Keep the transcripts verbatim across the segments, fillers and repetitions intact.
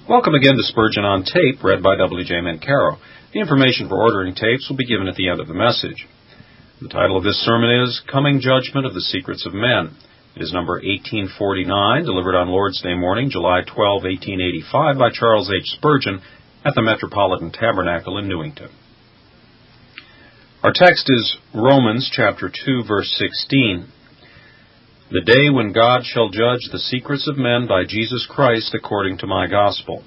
Welcome again to Spurgeon on Tape, read by W J Mancaro. The information for ordering tapes will be given at the end of the message. The title of this sermon is Coming Judgment of the Secrets of Men. It is number eighteen forty-nine, delivered on Lord's Day morning, July twelfth, eighteen eighty-five, by Charles H. Spurgeon at the Metropolitan Tabernacle in Newington. Our text is Romans chapter two, verse sixteen. The day when God shall judge the secrets of men by Jesus Christ according to my gospel.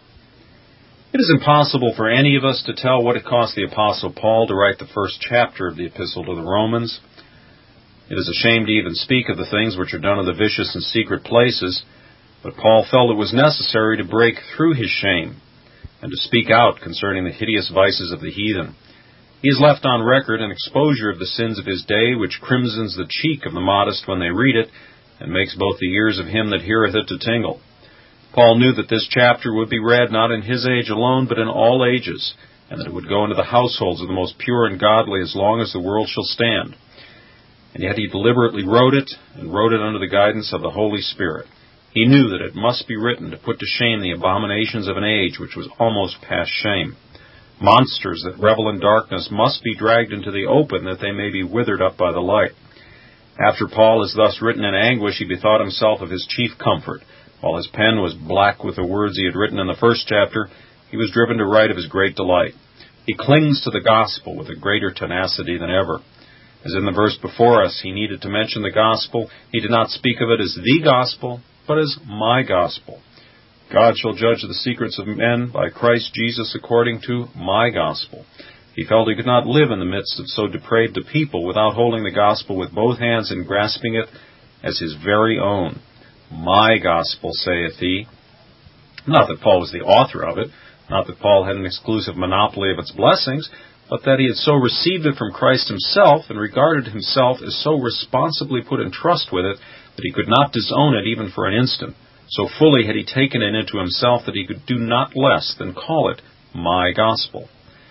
It is impossible for any of us to tell what it cost the Apostle Paul to write the first chapter of the Epistle to the Romans. It is a shame to even speak of the things which are done in the vicious and secret places, but Paul felt it was necessary to break through his shame and to speak out concerning the hideous vices of the heathen. He has left on record an exposure of the sins of his day, which crimsons the cheek of the modest when they read it, and makes both the ears of him that heareth it to tingle. Paul knew that this chapter would be read not in his age alone, but in all ages, and that it would go into the households of the most pure and godly as long as the world shall stand. And yet he deliberately wrote it, and wrote it under the guidance of the Holy Spirit. He knew that it must be written to put to shame the abominations of an age which was almost past shame. Monsters that revel in darkness must be dragged into the open, that they may be withered up by the light. After Paul is thus written in anguish, he bethought himself of his chief comfort. While his pen was black with the words he had written in the first chapter, he was driven to write of his great delight. He clings to the gospel with a greater tenacity than ever. As in the verse before us, he needed to mention the gospel. He did not speak of it as the gospel, but as my gospel. God shall judge the secrets of men by Christ Jesus according to my gospel. He felt he could not live in the midst of so depraved a people without holding the gospel with both hands and grasping it as his very own. My gospel, saith he. Not that Paul was the author of it, not that Paul had an exclusive monopoly of its blessings, but that he had so received it from Christ himself and regarded himself as so responsibly put in trust with it that he could not disown it even for an instant. So fully had he taken it into himself that he could do not less than call it my gospel.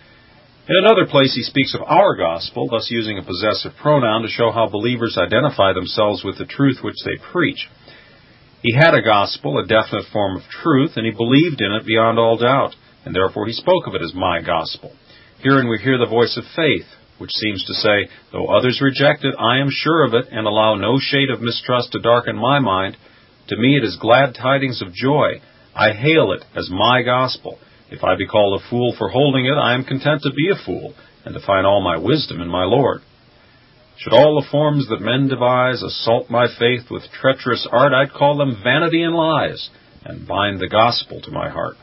In another place he speaks of our gospel, thus using a possessive pronoun to show how believers identify themselves with the truth which they preach. He had a gospel, a definite form of truth, and he believed in it beyond all doubt, and therefore he spoke of it as my gospel. Herein we hear the voice of faith, which seems to say, though others reject it, I am sure of it, and allow no shade of mistrust to darken my mind. To me it is glad tidings of joy. I hail it as my gospel. If I be called a fool for holding it, I am content to be a fool, and to find all my wisdom in my Lord. Should all the forms that men devise assault my faith with treacherous art, I'd call them vanity and lies, and bind the gospel to my heart.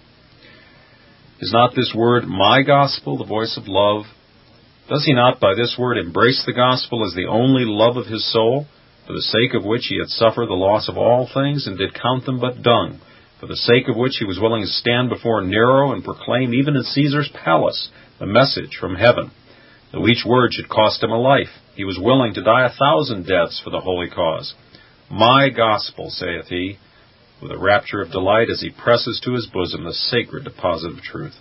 Is not this word my gospel the voice of love? Does he not by this word embrace the gospel as the only love of his soul, for the sake of which he had suffered the loss of all things, and did count them but dung, for the sake of which he was willing to stand before Nero and proclaim even in Caesar's palace the message from heaven? Though each word should cost him a life, he was willing to die a thousand deaths for the holy cause. My gospel, saith he, with a rapture of delight as he presses to his bosom the sacred deposit of truth.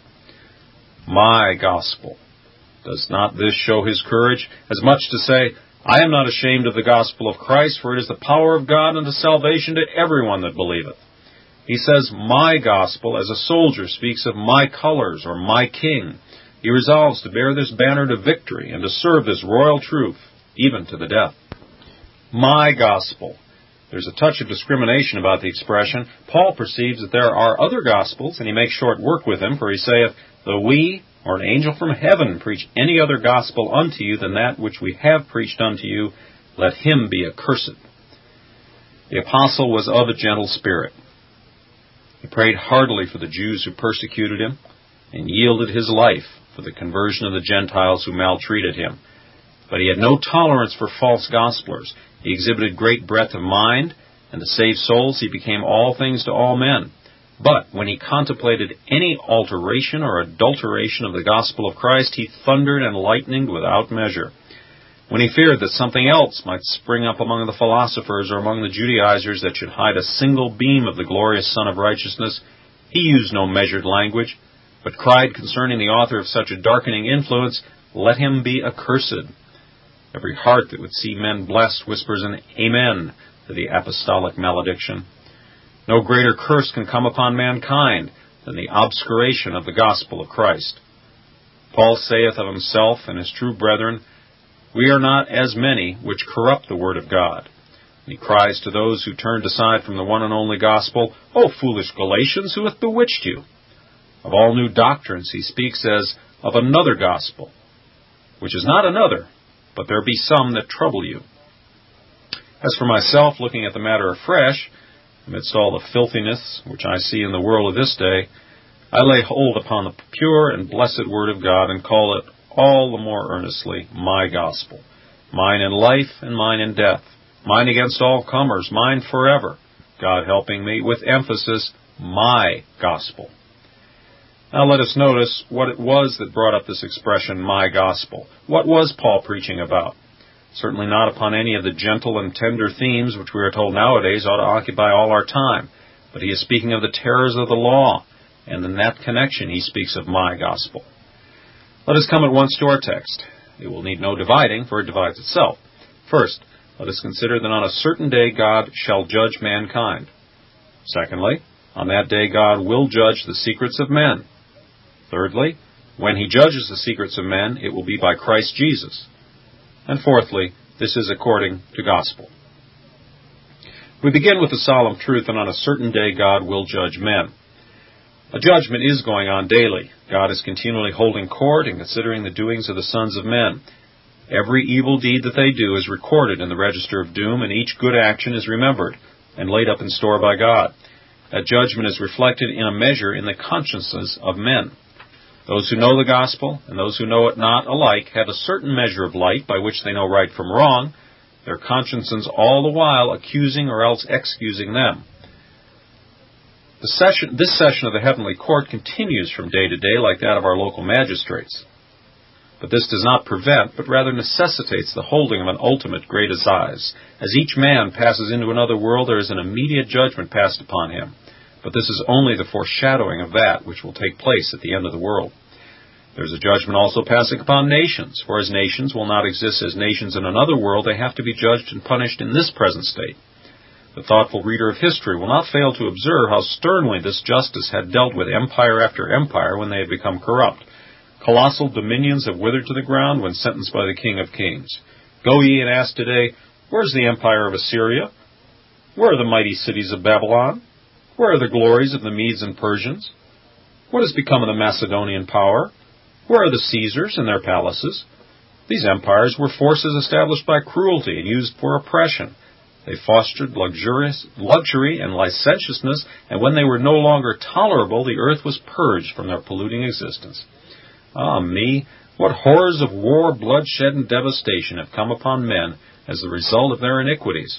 My gospel. Does not this show his courage, as much to say, I am not ashamed of the gospel of Christ, for it is the power of God unto salvation to everyone that believeth. He says, my gospel, as a soldier speaks of my colors or my king. He resolves to bear this banner to victory and to serve this royal truth, even to the death. My gospel. There's a touch of discrimination about the expression. Paul perceives that there are other gospels, and he makes short work with them, for he saith, though we or an angel from heaven preach any other gospel unto you than that which we have preached unto you, let him be accursed. The apostle was of a gentle spirit. He prayed heartily for the Jews who persecuted him, and yielded his life for the conversion of the Gentiles who maltreated him. But he had no tolerance for false gospelers. He exhibited great breadth of mind, and to save souls he became all things to all men. But when he contemplated any alteration or adulteration of the gospel of Christ, he thundered and lightened without measure. When he feared that something else might spring up among the philosophers or among the Judaizers that should hide a single beam of the glorious Son of Righteousness, he used no measured language, but cried concerning the author of such a darkening influence, let him be accursed. Every heart that would see men blessed whispers an Amen to the apostolic malediction. No greater curse can come upon mankind than the obscuration of the gospel of Christ. Paul saith of himself and his true brethren, We are not as many which corrupt the word of God. And he cries to those who turned aside from the one and only gospel, O foolish Galatians, who hath bewitched you? Of all new doctrines he speaks as of another gospel, which is not another, but there be some that trouble you. As for myself, looking at the matter afresh, amidst all the filthiness which I see in the world of this day, I lay hold upon the pure and blessed word of God, and call it all the more earnestly my gospel, mine in life and mine in death, mine against all comers, mine forever, God helping me, with emphasis, my gospel. Now let us notice what it was that brought up this expression, my gospel. What was Paul preaching about? Certainly not upon any of the gentle and tender themes which we are told nowadays ought to occupy all our time, but he is speaking of the terrors of the law, and in that connection he speaks of my gospel. Let us come at once to our text. It will need no dividing, for it divides itself. First, let us consider that on a certain day God shall judge mankind. Secondly, on that day God will judge the secrets of men. Thirdly, when he judges the secrets of men, it will be by Christ Jesus. And fourthly, this is according to gospel. We begin with the solemn truth that on a certain day God will judge men. A judgment is going on daily. God is continually holding court and considering the doings of the sons of men. Every evil deed that they do is recorded in the register of doom, and each good action is remembered and laid up in store by God. That judgment is reflected in a measure in the consciences of men. Those who know the gospel and those who know it not alike have a certain measure of light by which they know right from wrong, their consciences all the while accusing or else excusing them. The session, this session of the heavenly court continues from day to day like that of our local magistrates. But this does not prevent, but rather necessitates the holding of an ultimate great assize. As each man passes into another world, there is an immediate judgment passed upon him. But this is only the foreshadowing of that which will take place at the end of the world. There is a judgment also passing upon nations, for as nations will not exist as nations in another world, they have to be judged and punished in this present state. The thoughtful reader of history will not fail to observe how sternly this justice had dealt with empire after empire when they had become corrupt. Colossal dominions have withered to the ground when sentenced by the King of Kings. Go ye and ask today, where is the empire of Assyria? Where are the mighty cities of Babylon? Where are the glories of the Medes and Persians? What has become of the Macedonian power? Where are the Caesars and their palaces? These empires were forces established by cruelty and used for oppression. They fostered luxurious, luxury and licentiousness, and when they were no longer tolerable, the earth was purged from their polluting existence. Ah me, what horrors of war, bloodshed, and devastation have come upon men as the result of their iniquities.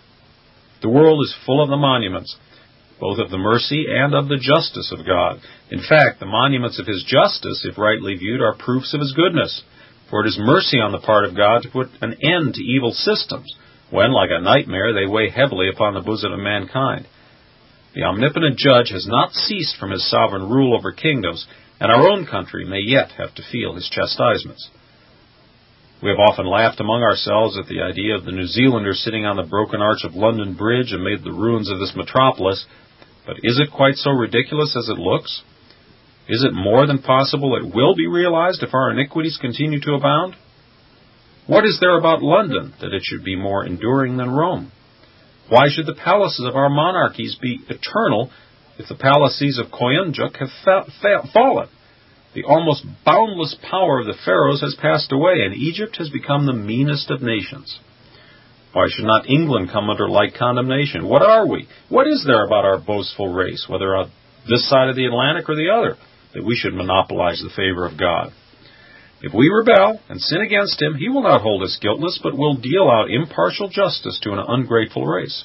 The world is full of the monuments, both of the mercy and of the justice of God. In fact, the monuments of his justice, if rightly viewed, are proofs of his goodness. For it is mercy on the part of God to put an end to evil systems, when, like a nightmare, they weigh heavily upon the bosom of mankind. The omnipotent judge has not ceased from his sovereign rule over kingdoms, and our own country may yet have to feel his chastisements. We have often laughed among ourselves at the idea of the New Zealanders sitting on the broken arch of London Bridge amid the ruins of this metropolis, but is it quite so ridiculous as it looks? Is it more than possible it will be realized if our iniquities continue to abound? What is there about London that it should be more enduring than Rome? Why should the palaces of our monarchies be eternal if the palaces of Koyunjuk have fa- fa- fallen? The almost boundless power of the pharaohs has passed away, and Egypt has become the meanest of nations. Why should not England come under like condemnation? What are we? What is there about our boastful race, whether on this side of the Atlantic or the other, that we should monopolize the favor of God? If we rebel and sin against him, he will not hold us guiltless, but will deal out impartial justice to an ungrateful race.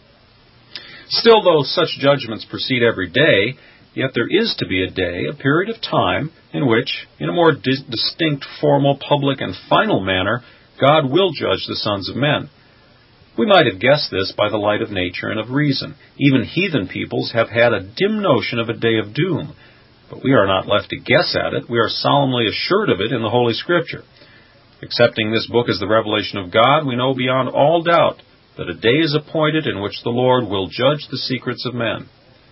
Still, though such judgments proceed every day, yet there is to be a day, a period of time, in which, in a more dis- distinct, formal, public, and final manner, God will judge the sons of men. We might have guessed this by the light of nature and of reason. Even heathen peoples have had a dim notion of a day of doom, but we are not left to guess at it. We are solemnly assured of it in the Holy Scripture. Accepting this book as the revelation of God, we know beyond all doubt that a day is appointed in which the Lord will judge the secrets of men.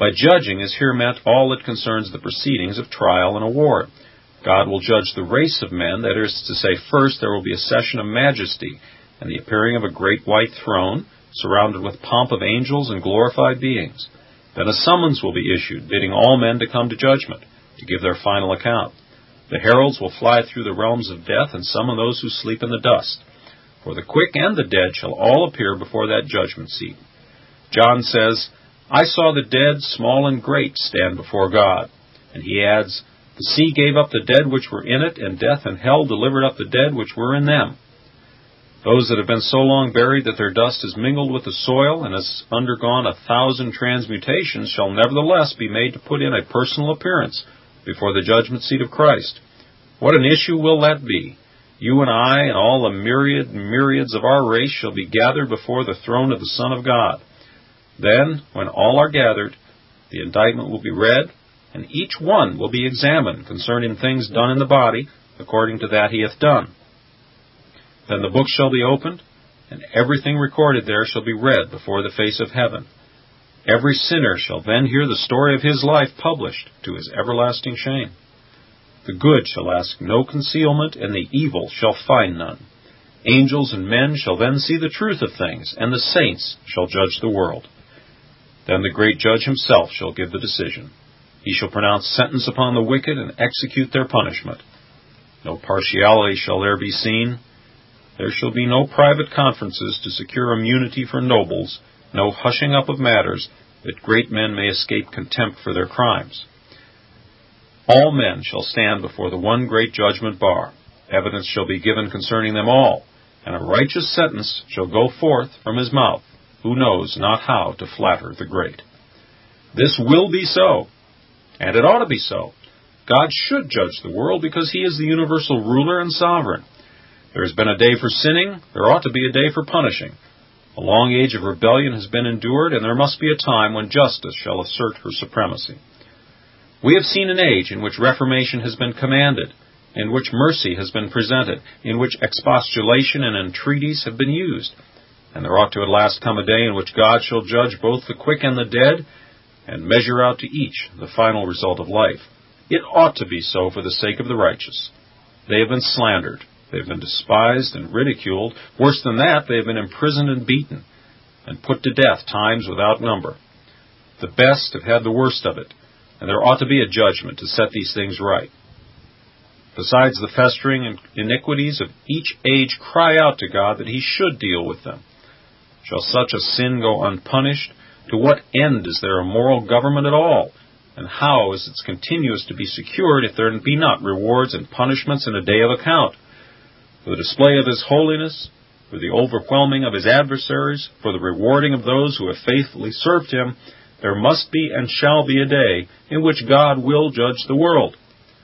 By judging is here meant all that concerns the proceedings of trial and award. God will judge the race of men, that is to say, first there will be a session of majesty, and the appearing of a great white throne, surrounded with pomp of angels and glorified beings. Then a summons will be issued, bidding all men to come to judgment, to give their final account. The heralds will fly through the realms of death and summon those who sleep in the dust. For the quick and the dead shall all appear before that judgment seat. John says, I saw the dead, small and great, stand before God. And he adds, the sea gave up the dead which were in it, and death and hell delivered up the dead which were in them. Those that have been so long buried that their dust is mingled with the soil and has undergone a thousand transmutations shall nevertheless be made to put in a personal appearance before the judgment seat of Christ. What an issue will that be! You and I and all the myriad myriads of our race shall be gathered before the throne of the Son of God. Then, when all are gathered, the indictment will be read, and each one will be examined concerning things done in the body, according to that he hath done. Then the book shall be opened, and everything recorded there shall be read before the face of heaven. Every sinner shall then hear the story of his life published to his everlasting shame. The good shall ask no concealment, and the evil shall find none. Angels and men shall then see the truth of things, and the saints shall judge the world. Then the great judge himself shall give the decision. He shall pronounce sentence upon the wicked and execute their punishment. No partiality shall there be seen. There shall be no private conferences to secure immunity for nobles, no hushing up of matters, that great men may escape contempt for their crimes. All men shall stand before the one great judgment bar. Evidence shall be given concerning them all, and a righteous sentence shall go forth from his mouth, who knows not how to flatter the great. This will be so, and it ought to be so. God should judge the world because he is the universal ruler and sovereign. There has been a day for sinning, there ought to be a day for punishing. A long age of rebellion has been endured, and there must be a time when justice shall assert her supremacy. We have seen an age in which reformation has been commanded, in which mercy has been presented, in which expostulation and entreaties have been used. And there ought to at last come a day in which God shall judge both the quick and the dead, and measure out to each the final result of life. It ought to be so for the sake of the righteous. They have been slandered. They have been despised and ridiculed. Worse than that, they have been imprisoned and beaten, and put to death times without number. The best have had the worst of it, and there ought to be a judgment to set these things right. Besides the festering iniquities of each age, cry out to God that he should deal with them. Shall such a sin go unpunished? To what end is there a moral government at all? And how is its continuance to be secured if there be not rewards and punishments in a day of account? For the display of his holiness, for the overwhelming of his adversaries, for the rewarding of those who have faithfully served him, there must be and shall be a day in which God will judge the world.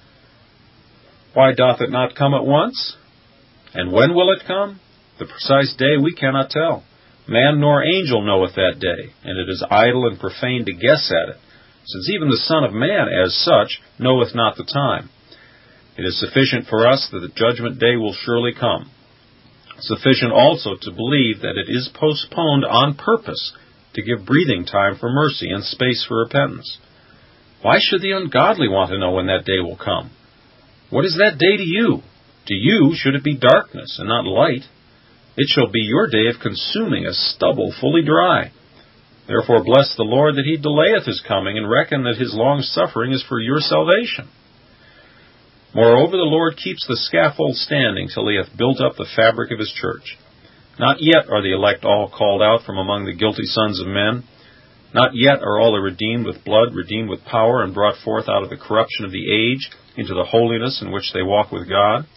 Why doth it not come at once? And when will it come? The precise day we cannot tell. Man nor angel knoweth that day, and it is idle and profane to guess at it, since even the Son of Man, as such, knoweth not the time. It is sufficient for us that the judgment day will surely come. Sufficient also to believe that it is postponed on purpose to give breathing time for mercy and space for repentance. Why should the ungodly want to know when that day will come? What is that day to you? To you should it be darkness and not light. It shall be your day of consuming as stubble fully dry. Therefore bless the Lord that he delayeth his coming, and reckon that his long suffering is for your salvation. Moreover, the Lord keeps the scaffold standing till he hath built up the fabric of his church. Not yet are the elect all called out from among the guilty sons of men. Not yet are all the redeemed with blood, redeemed with power, and brought forth out of the corruption of the age into the holiness in which they walk with God.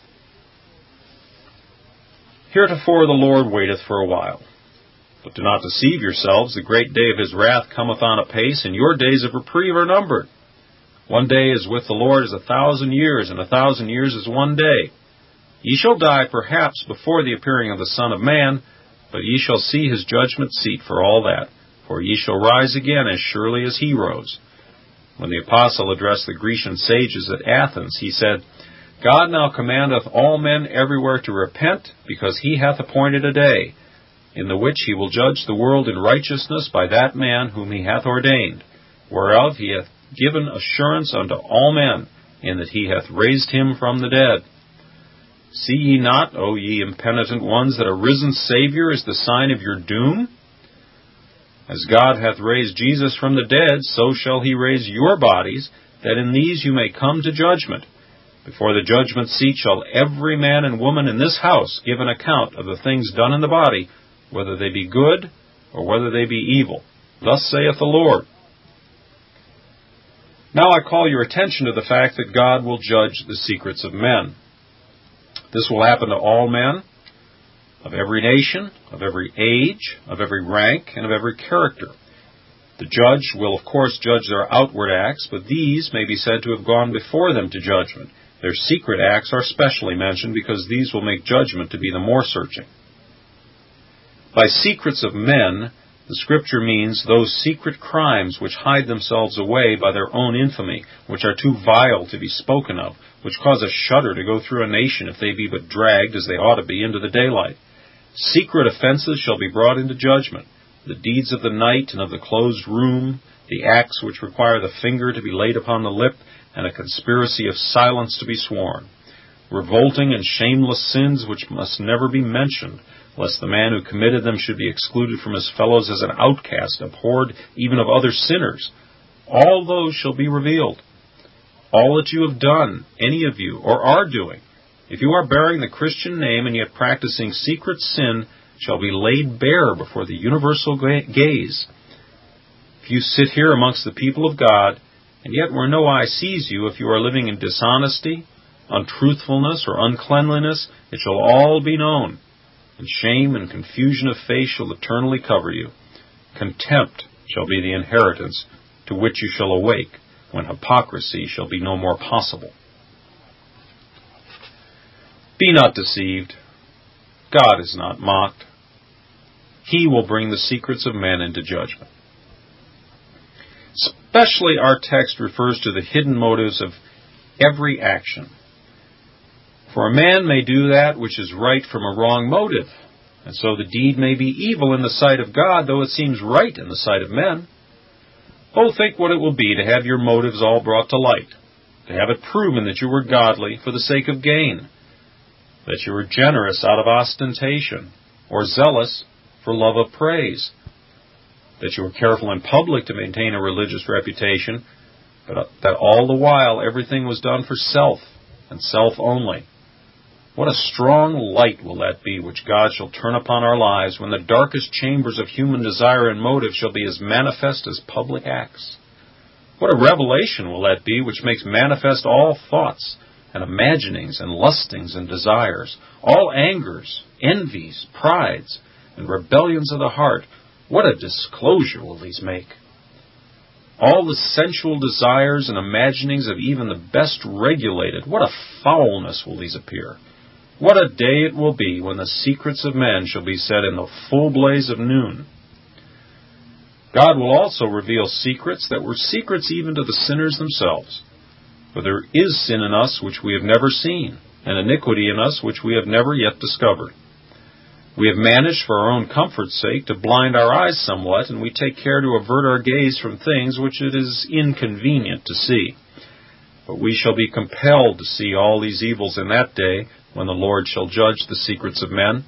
Heretofore the Lord waiteth for a while. But do not deceive yourselves, the great day of his wrath cometh on apace, and your days of reprieve are numbered. One day is with the Lord as a thousand years, and a thousand years as one day. Ye shall die perhaps before the appearing of the Son of Man, but ye shall see his judgment seat for all that, for ye shall rise again as surely as he rose. When the apostle addressed the Grecian sages at Athens, he said, God now commandeth all men everywhere to repent, because he hath appointed a day, in the which he will judge the world in righteousness by that man whom he hath ordained, whereof he hath given assurance unto all men, in that he hath raised him from the dead. See ye not, O ye impenitent ones, that a risen Savior is the sign of your doom? As God hath raised Jesus from the dead, so shall he raise your bodies, that in these you may come to judgment. Before the judgment seat shall every man and woman in this house give an account of the things done in the body, whether they be good or whether they be evil. Thus saith the Lord. Now I call your attention to the fact that God will judge the secrets of men. This will happen to all men, of every nation, of every age, of every rank, and of every character. The judge will, of course, judge their outward acts, but these may be said to have gone before them to judgment. Their secret acts are specially mentioned because these will make judgment to be the more searching. By secrets of men, the Scripture means those secret crimes which hide themselves away by their own infamy, which are too vile to be spoken of, which cause a shudder to go through a nation if they be but dragged, as they ought to be, into the daylight. Secret offenses shall be brought into judgment. The deeds of the night and of the closed room, the acts which require the finger to be laid upon the lip, and a conspiracy of silence to be sworn. Revolting and shameless sins which must never be mentioned, lest the man who committed them should be excluded from his fellows as an outcast, abhorred even of other sinners. All those shall be revealed. All that you have done, any of you, or are doing, if you are bearing the Christian name and yet practicing secret sin, shall be laid bare before the universal gaze. If you sit here amongst the people of God, and yet where no eye sees you, if you are living in dishonesty, untruthfulness, or uncleanliness, it shall all be known, and shame and confusion of face shall eternally cover you. Contempt shall be the inheritance to which you shall awake, when hypocrisy shall be no more possible. Be not deceived. God is not mocked. He will bring the secrets of men into judgment. Especially our text refers to the hidden motives of every action. For a man may do that which is right from a wrong motive, and so the deed may be evil in the sight of God, though it seems right in the sight of men. Oh, think what it will be to have your motives all brought to light, to have it proven that you were godly for the sake of gain, that you were generous out of ostentation, or zealous for love of praise, that you were careful in public to maintain a religious reputation, but that all the while everything was done for self, and self only. What a strong light will that be which God shall turn upon our lives when the darkest chambers of human desire and motive shall be as manifest as public acts. What a revelation will that be which makes manifest all thoughts and imaginings and lustings and desires, all angers, envies, prides, and rebellions of the heart. What a disclosure will these make! All the sensual desires and imaginings of even the best regulated, what a foulness will these appear! What a day it will be when the secrets of men shall be set in the full blaze of noon! God will also reveal secrets that were secrets even to the sinners themselves. For there is sin in us which we have never seen, and iniquity in us which we have never yet discovered. We have managed for our own comfort's sake to blind our eyes somewhat, and we take care to avert our gaze from things which it is inconvenient to see. But we shall be compelled to see all these evils in that day, when the Lord shall judge the secrets of men.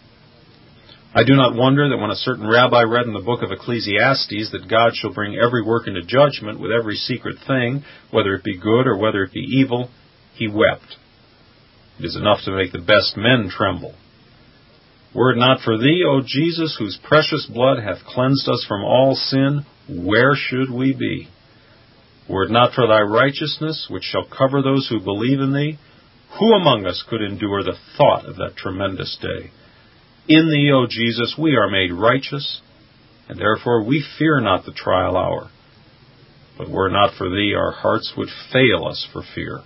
I do not wonder that when a certain rabbi read in the book of Ecclesiastes that God shall bring every work into judgment with every secret thing, whether it be good or whether it be evil, he wept. It is enough to make the best men tremble. Were it not for thee, O Jesus, whose precious blood hath cleansed us from all sin, where should we be? Were it not for thy righteousness, which shall cover those who believe in thee, who among us could endure the thought of that tremendous day? In thee, O Jesus, we are made righteous, and therefore we fear not the trial hour. But were it not for thee, our hearts would fail us for fear.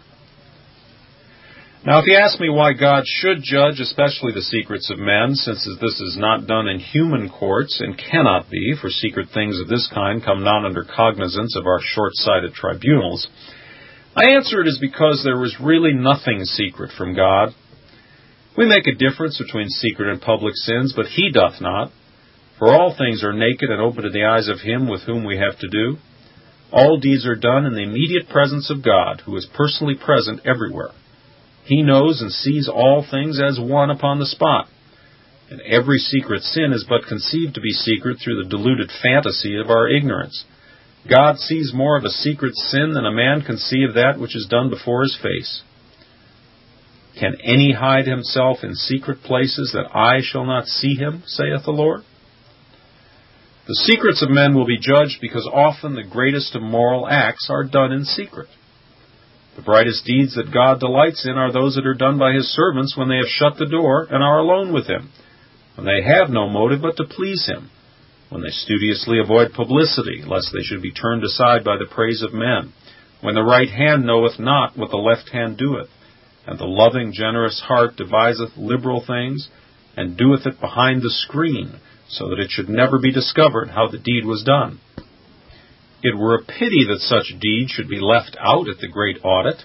Now, if you ask me why God should judge especially the secrets of men, since this is not done in human courts and cannot be, for secret things of this kind come not under cognizance of our short-sighted tribunals, I answer it is because there is really nothing secret from God. We make a difference between secret and public sins, but he doth not. For all things are naked and open to the eyes of him with whom we have to do. All deeds are done in the immediate presence of God, who is personally present everywhere. He knows and sees all things as one upon the spot. And every secret sin is but conceived to be secret through the deluded fantasy of our ignorance. God sees more of a secret sin than a man can see of that which is done before his face. Can any hide himself in secret places that I shall not see him, saith the Lord? The secrets of men will be judged because often the greatest of moral acts are done in secret. The brightest deeds that God delights in are those that are done by his servants when they have shut the door and are alone with him, when they have no motive but to please him, when they studiously avoid publicity, lest they should be turned aside by the praise of men, when the right hand knoweth not what the left hand doeth, and the loving, generous heart deviseth liberal things, and doeth it behind the screen, so that it should never be discovered how the deed was done. It were a pity that such deeds should be left out at the great audit.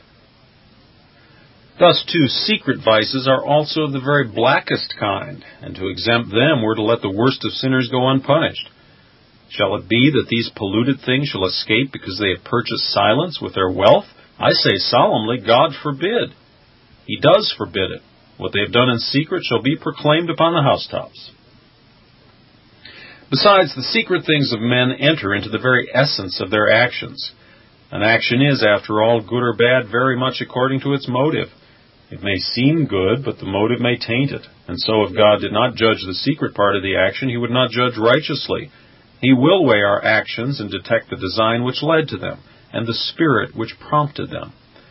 Thus, too, secret vices are also of the very blackest kind, and to exempt them were to let the worst of sinners go unpunished. Shall it be that these polluted things shall escape because they have purchased silence with their wealth? I say solemnly, God forbid. He does forbid it. What they have done in secret shall be proclaimed upon the housetops. Besides, the secret things of men enter into the very essence of their actions. An action is, after all, good or bad, very much according to its motive. It may seem good, but the motive may taint it. And so if God did not judge the secret part of the action, he would not judge righteously. He will weigh our actions and detect the design which led to them, and the spirit which prompted them.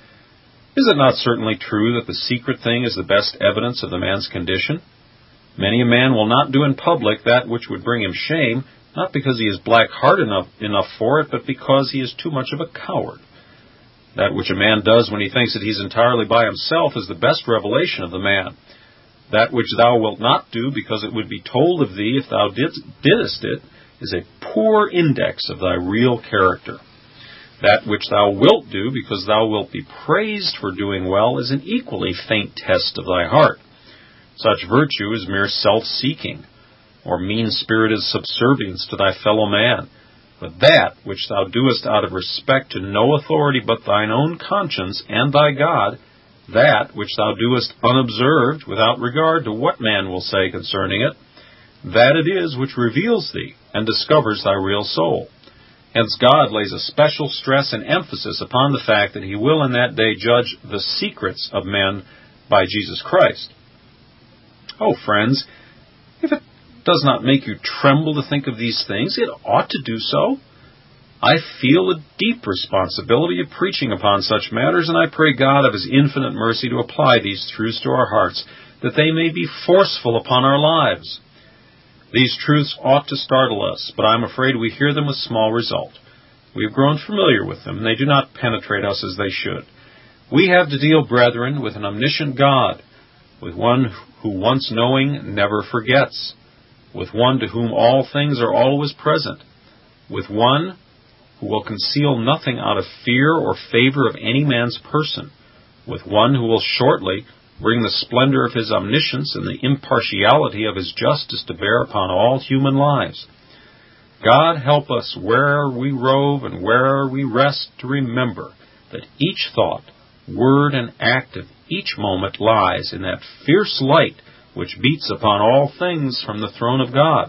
Is it not certainly true that the secret thing is the best evidence of the man's condition? Many a man will not do in public that which would bring him shame, not because he is black-hearted enough, enough for it, but because he is too much of a coward. That which a man does when he thinks that he is entirely by himself is the best revelation of the man. That which thou wilt not do because it would be told of thee if thou didst, didst it is a poor index of thy real character. That which thou wilt do because thou wilt be praised for doing well is an equally faint test of thy heart. Such virtue is mere self-seeking, or mean-spirited subservience to thy fellow man. But that which thou doest out of respect to no authority but thine own conscience and thy God, that which thou doest unobserved, without regard to what man will say concerning it, that it is which reveals thee and discovers thy real soul. Hence God lays a special stress and emphasis upon the fact that he will in that day judge the secrets of men by Jesus Christ. Oh, friends, if it does not make you tremble to think of these things, it ought to do so. I feel a deep responsibility of preaching upon such matters, and I pray God of his infinite mercy to apply these truths to our hearts, that they may be forceful upon our lives. These truths ought to startle us, but I am afraid we hear them with small result. We have grown familiar with them, and they do not penetrate us as they should. We have to deal, brethren, with an omniscient God, with one who once knowing never forgets, with one to whom all things are always present, with one who will conceal nothing out of fear or favor of any man's person, with one who will shortly bring the splendor of his omniscience and the impartiality of his justice to bear upon all human lives. God help us where'er we rove and where'er we rest to remember that each thought, word, and act of each moment lies in that fierce light which beats upon all things from the throne of God.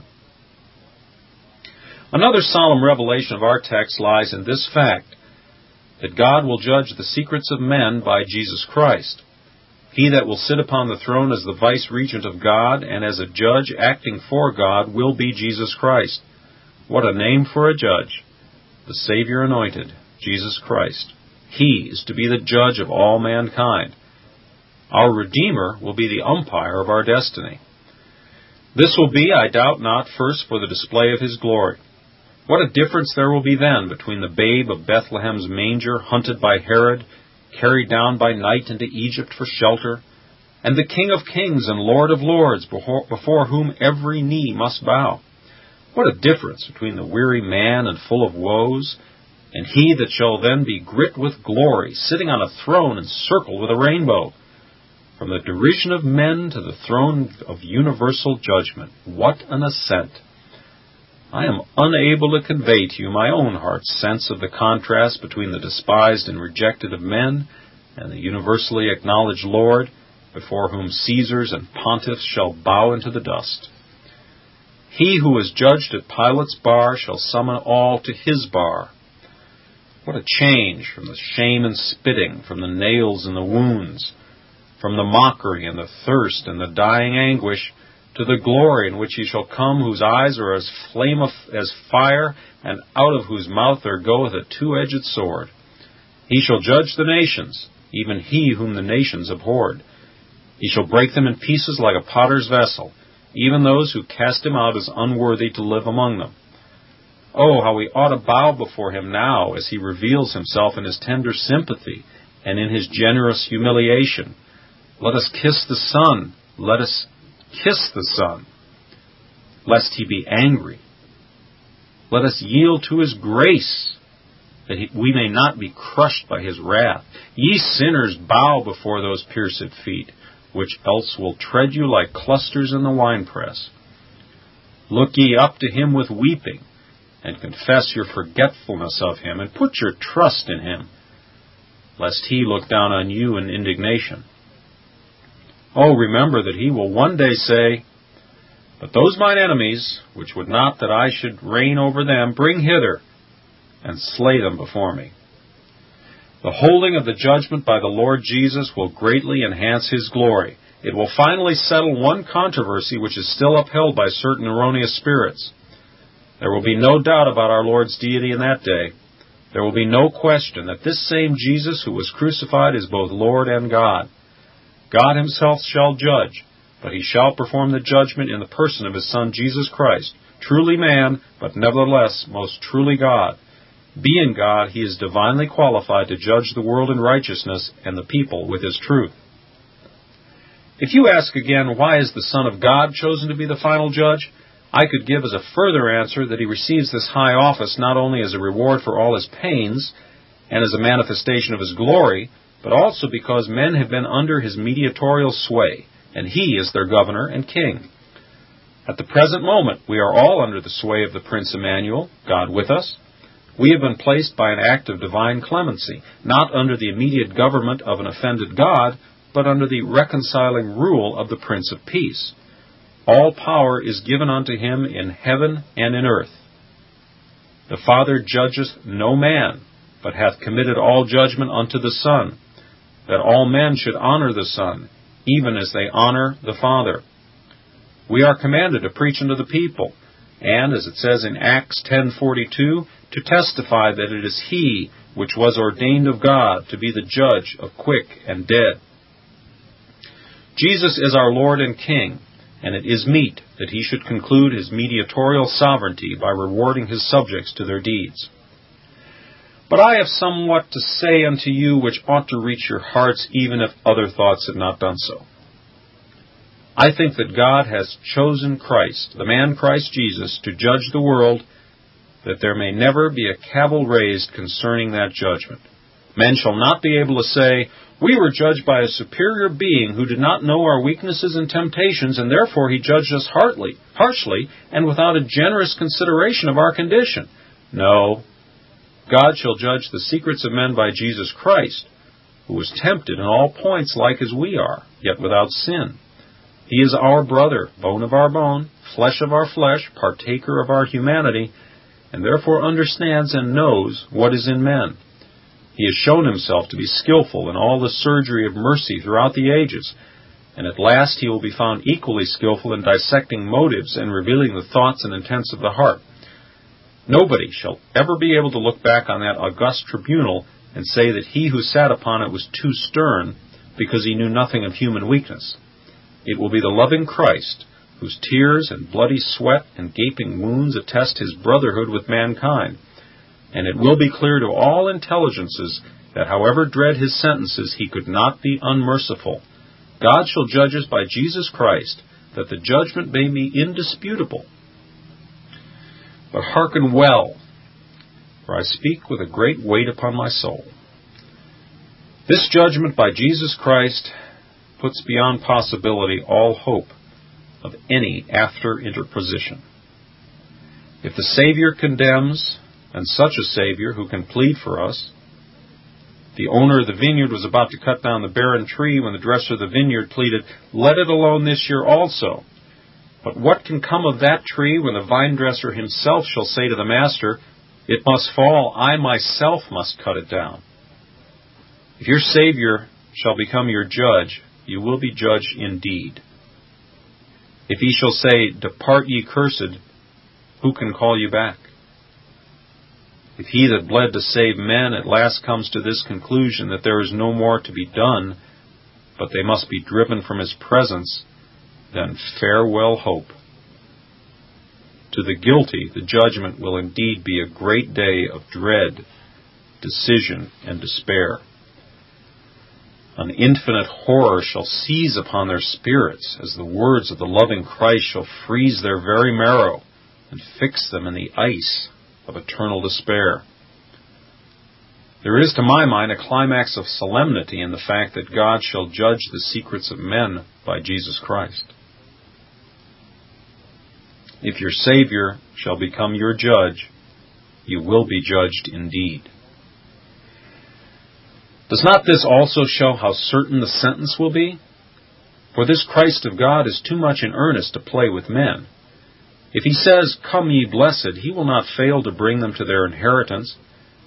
Another solemn revelation of our text lies in this fact, that God will judge the secrets of men by Jesus Christ. He that will sit upon the throne as the vice-regent of God and as a judge acting for God will be Jesus Christ. What a name for a judge! The Savior anointed, Jesus Christ. He is to be the judge of all mankind. Our Redeemer will be the umpire of our destiny. This will be, I doubt not, first for the display of his glory. What a difference there will be then between the babe of Bethlehem's manger, hunted by Herod, carried down by night into Egypt for shelter, and the King of kings and Lord of lords, before, before whom every knee must bow. What a difference between the weary man and full of woes, and he that shall then be grit with glory, sitting on a throne encircled with a rainbow. From the derision of men to the throne of universal judgment, what an ascent! I am unable to convey to you my own heart's sense of the contrast between the despised and rejected of men and the universally acknowledged Lord, before whom Caesars and pontiffs shall bow into the dust. He who is judged at Pilate's bar shall summon all to his bar. What a change from the shame and spitting, from the nails and the wounds, from the mockery and the thirst and the dying anguish, to the glory in which he shall come, whose eyes are as flame of, as fire, and out of whose mouth there goeth a two-edged sword. He shall judge the nations, even he whom the nations abhorred. He shall break them in pieces like a potter's vessel, even those who cast him out as unworthy to live among them. Oh, how we ought to bow before him now as he reveals himself in his tender sympathy and in his generous humiliation. Let us kiss the Son. Let us kiss the Son, lest he be angry. Let us yield to his grace, that he, we may not be crushed by his wrath. Ye sinners, bow before those pierced feet, which else will tread you like clusters in the winepress. Look ye up to him with weeping, and confess your forgetfulness of him, and put your trust in him, lest he look down on you in indignation. Oh, remember that he will one day say, But those mine enemies, which would not that I should reign over them, bring hither, and slay them before me. The holding of the judgment by the Lord Jesus will greatly enhance his glory. It will finally settle one controversy which is still upheld by certain erroneous spirits. There will be no doubt about our Lord's deity in that day. There will be no question that this same Jesus who was crucified is both Lord and God. God himself shall judge, but he shall perform the judgment in the person of his Son Jesus Christ, truly man, but nevertheless most truly God. Being God, he is divinely qualified to judge the world in righteousness and the people with his truth. If you ask again, why is the Son of God chosen to be the final judge? I could give as a further answer that he receives this high office not only as a reward for all his pains and as a manifestation of his glory, but also because men have been under his mediatorial sway, and he is their governor and king. At the present moment, we are all under the sway of the Prince Emmanuel, God with us. We have been placed by an act of divine clemency, not under the immediate government of an offended God, but under the reconciling rule of the Prince of Peace. All power is given unto him in heaven and in earth. The Father judgeth no man, but hath committed all judgment unto the Son, that all men should honor the Son, even as they honor the Father. We are commanded to preach unto the people, and, as it says in Acts ten forty-two, to testify that it is he which was ordained of God to be the judge of quick and dead. Jesus is our Lord and King, and it is meet that he should conclude his mediatorial sovereignty by rewarding his subjects to their deeds. But I have somewhat to say unto you which ought to reach your hearts, even if other thoughts had not done so. I think that God has chosen Christ, the man Christ Jesus, to judge the world, that there may never be a cavil raised concerning that judgment. Men shall not be able to say, We were judged by a superior being who did not know our weaknesses and temptations, and therefore he judged us harshly, harshly and without a generous consideration of our condition. No. God shall judge the secrets of men by Jesus Christ, who was tempted in all points like as we are, yet without sin. He is our brother, bone of our bone, flesh of our flesh, partaker of our humanity, and therefore understands and knows what is in men. He has shown himself to be skillful in all the surgery of mercy throughout the ages, and at last he will be found equally skillful in dissecting motives and revealing the thoughts and intents of the heart. Nobody shall ever be able to look back on that august tribunal and say that he who sat upon it was too stern because he knew nothing of human weakness. It will be the loving Christ, whose tears and bloody sweat and gaping wounds attest his brotherhood with mankind, and it will be clear to all intelligences that however dread his sentences, he could not be unmerciful. God shall judge us by Jesus Christ, that the judgment may be indisputable. But hearken well, for I speak with a great weight upon my soul. This judgment by Jesus Christ puts beyond possibility all hope of any after interposition. If the Savior condemns, and such a Savior who can plead for us, the owner of the vineyard was about to cut down the barren tree when the dresser of the vineyard pleaded, "Let it alone this year also." But what can come of that tree when the vine dresser himself shall say to the master, "It must fall, I myself must cut it down"? If your Savior shall become your judge, you will be judged indeed. If he shall say, "Depart ye cursed," who can call you back? If he that bled to save men at last comes to this conclusion that there is no more to be done, but they must be driven from his presence, then farewell hope. To the guilty, the judgment will indeed be a great day of dread, decision, and despair. An infinite horror shall seize upon their spirits as the words of the loving Christ shall freeze their very marrow and fix them in the ice of eternal despair. There is, to my mind, a climax of solemnity in the fact that God shall judge the secrets of men by Jesus Christ. If your Savior shall become your judge, you will be judged indeed. Does not this also show how certain the sentence will be? For this Christ of God is too much in earnest to play with men. If he says, "Come ye blessed," he will not fail to bring them to their inheritance.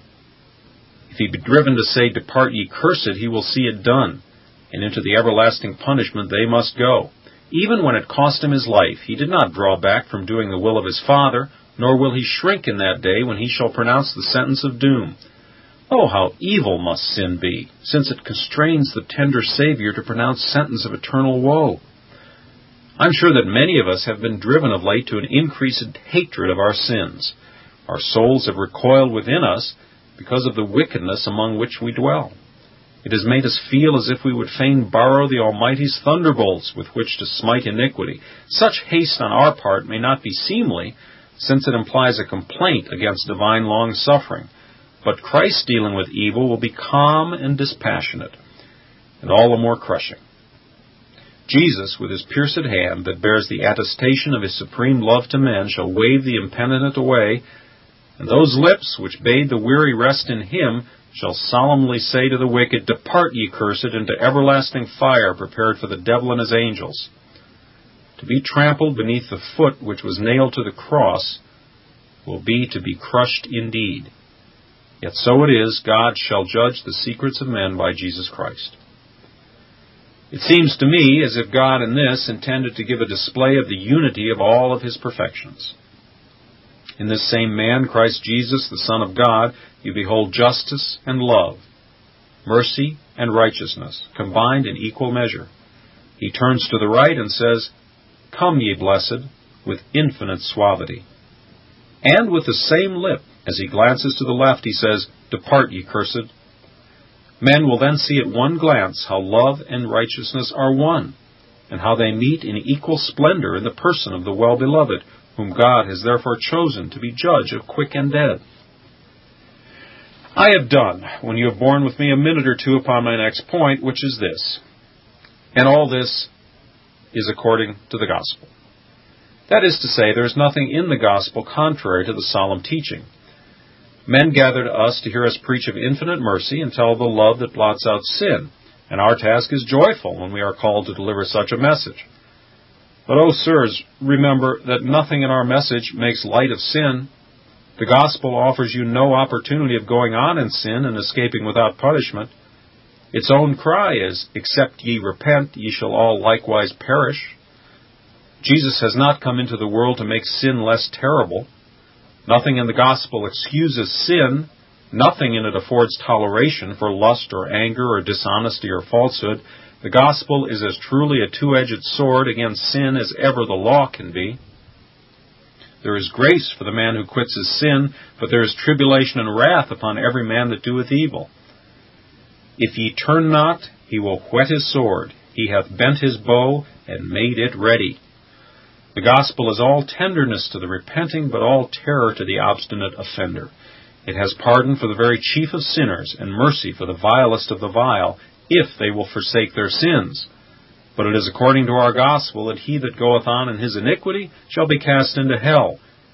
If he be driven to say, "Depart ye cursed," he will see it done, and into the everlasting punishment they must go. Even when it cost him his life, he did not draw back from doing the will of his Father, nor will he shrink in that day when he shall pronounce the sentence of doom. Oh, how evil must sin be, since it constrains the tender Savior to pronounce sentence of eternal woe. I'm sure that many of us have been driven of late to an increased hatred of our sins. Our souls have recoiled within us because of the wickedness among which we dwell. It has made us feel as if we would fain borrow the Almighty's thunderbolts with which to smite iniquity. Such haste on our part may not be seemly, since it implies a complaint against divine long-suffering. But Christ dealing with evil will be calm and dispassionate, and all the more crushing. Jesus, with his pierced hand that bears the attestation of his supreme love to men, shall wave the impenitent away, and those lips which bade the weary rest in him shall solemnly say to the wicked, "Depart ye cursed into everlasting fire prepared for the devil and his angels." To be trampled beneath the foot which was nailed to the cross will be to be crushed indeed. Yet so it is, God shall judge the secrets of men by Jesus Christ. It seems to me as if God in this intended to give a display of the unity of all of his perfections. In this same man, Christ Jesus, the Son of God, you behold justice and love, mercy and righteousness, combined in equal measure. He turns to the right and says, "Come ye blessed," with infinite suavity. And with the same lip, as he glances to the left, he says, "Depart ye cursed." Men will then see at one glance how love and righteousness are one, and how they meet in equal splendor in the person of the well-beloved, whom God has therefore chosen to be judge of quick and dead. I have done, when you have borne with me a minute or two upon my next point, which is this. And all this is according to the gospel. That is to say, there is nothing in the gospel contrary to the solemn teaching. Men gather to us to hear us preach of infinite mercy and tell of the love that blots out sin, and our task is joyful when we are called to deliver such a message. But, oh, sirs, remember that nothing in our message makes light of sin. The gospel offers you no opportunity of going on in sin and escaping without punishment. Its own cry is, "Except ye repent, ye shall all likewise perish." Jesus has not come into the world to make sin less terrible. Nothing in the gospel excuses sin. Nothing in it affords toleration for lust or anger or dishonesty or falsehood. The gospel is as truly a two-edged sword against sin as ever the law can be. There is grace for the man who quits his sin, but there is tribulation and wrath upon every man that doeth evil. If ye turn not, he will whet his sword. He hath bent his bow and made it ready. The gospel is all tenderness to the repenting, but all terror to the obstinate offender. It has pardon for the very chief of sinners, and mercy for the vilest of the vile, if they will forsake their sins. But it is according to our gospel that he that goeth on in his iniquity shall be cast into hell,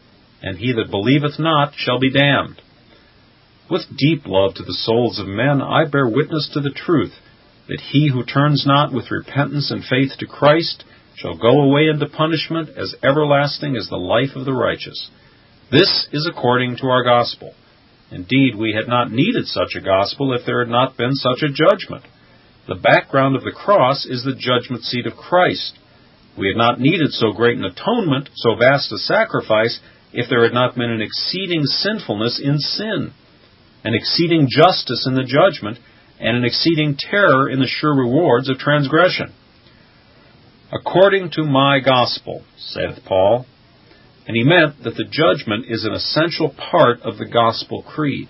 and he that believeth not shall be damned. With deep love to the souls of men, I bear witness to the truth, that he who turns not with repentance and faith to Christ shall go away into punishment as everlasting as the life of the righteous. This is according to our gospel. Indeed, we had not needed such a gospel if there had not been such a judgment. The background of the cross is the judgment seat of Christ. We had not needed so great an atonement, so vast a sacrifice, if there had not been an exceeding sinfulness in sin, an exceeding justice in the judgment, and an exceeding terror in the sure rewards of transgression. According to my gospel, saith Paul, and he meant that the judgment is an essential part of the gospel creed.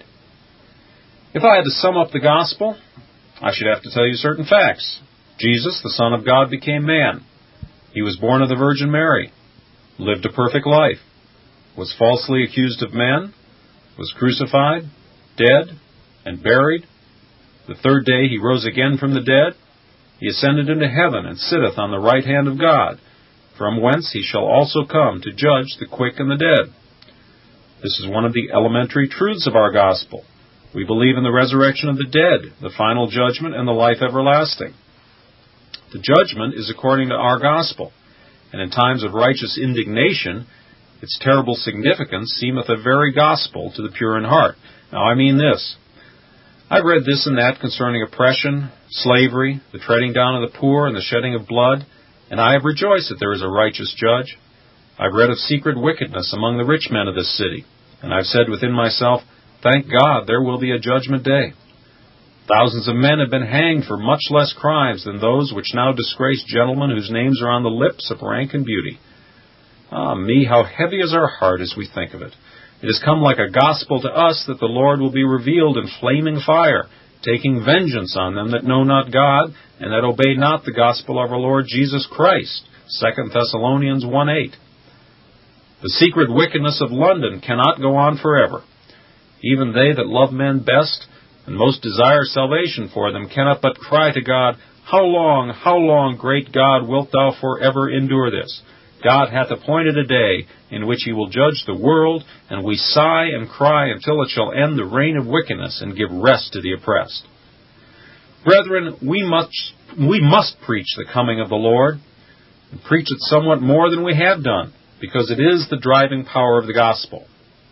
If I had to sum up the gospel, I should have to tell you certain facts. Jesus, the Son of God, became man. He was born of the Virgin Mary, lived a perfect life, was falsely accused of men, was crucified, dead, and buried. The third day he rose again from the dead. He ascended into heaven, and sitteth on the right hand of God, from whence he shall also come to judge the quick and the dead. This is one of the elementary truths of our gospel. We believe in the resurrection of the dead, the final judgment, and the life everlasting. The judgment is according to our gospel, and in times of righteous indignation, its terrible significance seemeth a very gospel to the pure in heart. Now I mean this. I've read this and that concerning oppression, slavery, the treading down of the poor, and the shedding of blood, and I have rejoiced that there is a righteous judge. I've read of secret wickedness among the rich men of this city, and I've said within myself, thank God there will be a judgment day. Thousands of men have been hanged for much less crimes than those which now disgrace gentlemen whose names are on the lips of rank and beauty. Ah me, how heavy is our heart as we think of it. It has come like a gospel to us that the Lord will be revealed in flaming fire, taking vengeance on them that know not God, and that obey not the gospel of our Lord Jesus Christ. Second Thessalonians one eight. The secret wickedness of London cannot go on forever. Even they that love men best and most desire salvation for them cannot but cry to God, How long, how long, great God, wilt thou forever endure this? God hath appointed a day in which he will judge the world, and we sigh and cry until it shall end the reign of wickedness and give rest to the oppressed. Brethren, we must, we must preach the coming of the Lord, and preach it somewhat more than we have done, because it is the driving power of the gospel.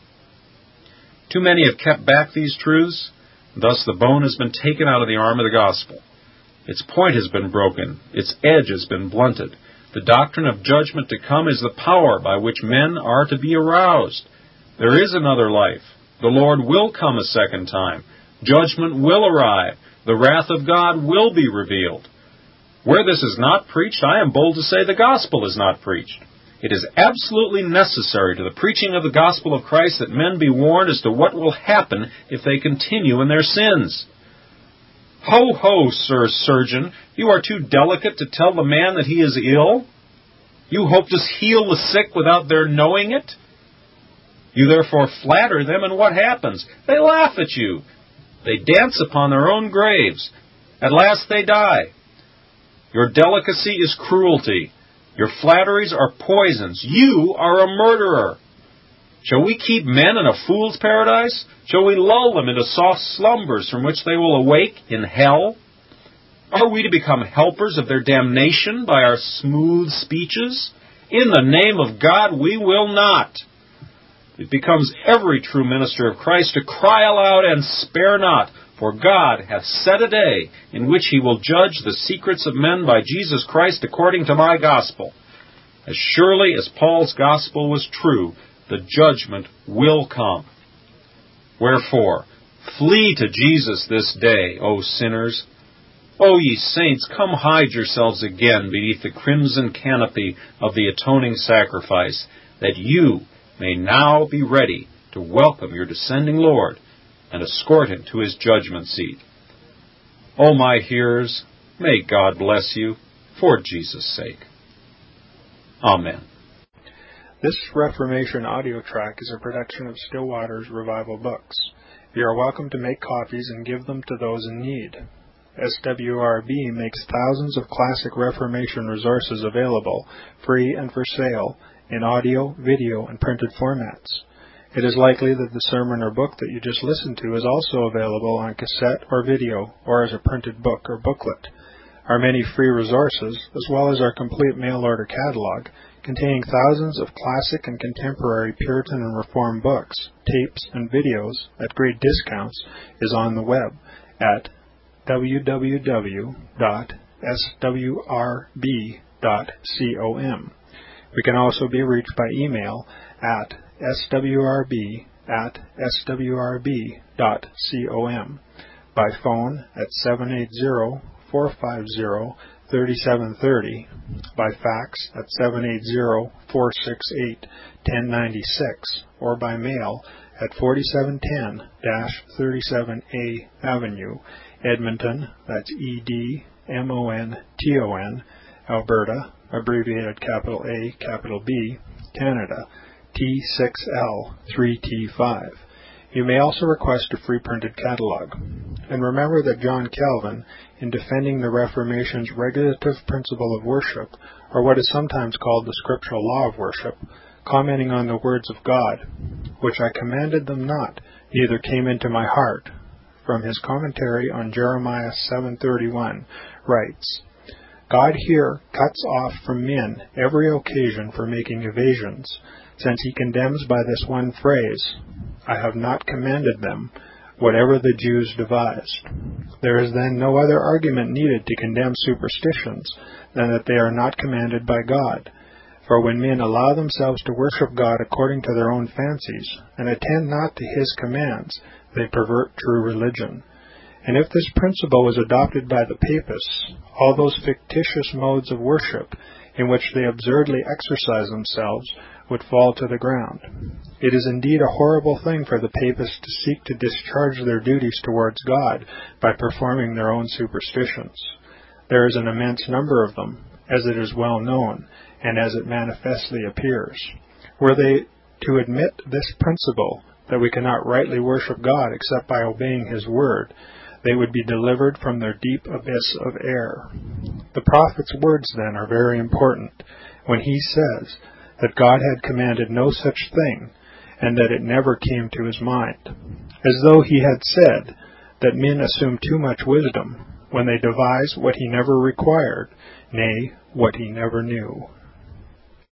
Too many have kept back these truths, and thus the bone has been taken out of the arm of the gospel. Its point has been broken, its edge has been blunted. The doctrine of judgment to come is the power by which men are to be aroused. There is another life. The Lord will come a second time. Judgment will arrive. The wrath of God will be revealed. Where this is not preached, I am bold to say the gospel is not preached. It is absolutely necessary to the preaching of the gospel of Christ that men be warned as to what will happen if they continue in their sins. Ho, ho, sir surgeon, you are too delicate to tell the man that he is ill? You hope to heal the sick without their knowing it? You therefore flatter them, and what happens? They laugh at you. They dance upon their own graves. At last they die. Your delicacy is cruelty. Your flatteries are poisons. You are a murderer. Shall we keep men in a fool's paradise? Shall we lull them into soft slumbers from which they will awake in hell? Are we to become helpers of their damnation by our smooth speeches? In the name of God, we will not. It becomes every true minister of Christ to cry aloud and spare not, for God hath set a day in which he will judge the secrets of men by Jesus Christ according to my gospel. As surely as Paul's gospel was true, the judgment will come. Wherefore, flee to Jesus this day, O sinners. O ye saints, come hide yourselves again beneath the crimson canopy of the atoning sacrifice, that you may now be ready to welcome your descending Lord and escort him to his judgment seat. O my hearers, may God bless you for Jesus' sake. Amen. This Reformation audio track is a production of Still Waters Revival Books. You are welcome to make copies and give them to those in need. S W R B makes thousands of classic Reformation resources available, free and for sale, in audio, video, and printed formats. It is likely that the sermon or book that you just listened to is also available on cassette or video, or as a printed book or booklet. Our many free resources, as well as our complete mail order catalog, containing thousands of classic and contemporary Puritan and Reform books, tapes, and videos at great discounts, is on the web at w w w dot s w r b dot com. We can also be reached by email at s w r b at s w r b dot com, by phone at seven eight zero, four five zero, three seven three zero, by fax at seven eight zero, four six eight, one zero nine six, or by mail at forty-seven ten thirty-seven A Avenue, Edmonton, that's E D M O N T O N, Alberta, abbreviated capital A, capital B, Canada, T six L three T five. You may also request a free printed catalog. And remember that John Calvin, in defending the Reformation's regulative principle of worship, or what is sometimes called the scriptural law of worship, commenting on the words of God, which I commanded them not, neither came into my heart, from his commentary on Jeremiah seven thirty-one, writes, God here cuts off from men every occasion for making evasions, since he condemns by this one phrase, I have not commanded them, whatever the Jews devised. There is then no other argument needed to condemn superstitions than that they are not commanded by God. For when men allow themselves to worship God according to their own fancies, and attend not to his commands, they pervert true religion. And if this principle was adopted by the papists, all those fictitious modes of worship in which they absurdly exercise themselves would fall to the ground. It is indeed a horrible thing for the papists to seek to discharge their duties towards God by performing their own superstitions. There is an immense number of them, as it is well known, and as it manifestly appears. Were they to admit this principle, that we cannot rightly worship God except by obeying his word, they would be delivered from their deep abyss of error. The prophet's words, then, are very important, when he says that God had commanded no such thing, and that it never came to his mind, as though he had said that men assume too much wisdom when they devise what he never required, nay, what he never knew.